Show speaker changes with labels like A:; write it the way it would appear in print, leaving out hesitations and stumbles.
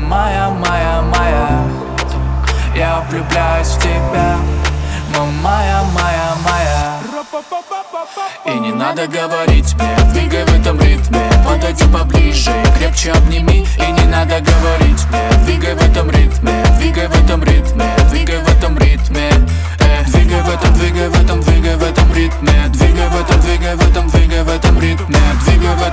A: моя, моя, моя, я влюбляюсь в тебя. Моя, моя, моя. И не надо говорить мне, двигай в этом ритме. Подойди поближе, крепче обними. И не надо говорить мне, двигай в этом ритме. Двигай в этом ритме, двигай в этом ритме. Двигай в этом, двигай в этом, двигай в этом ритме. Двигай в этом, двигай в этом, двигай в этом ритме. Двигай в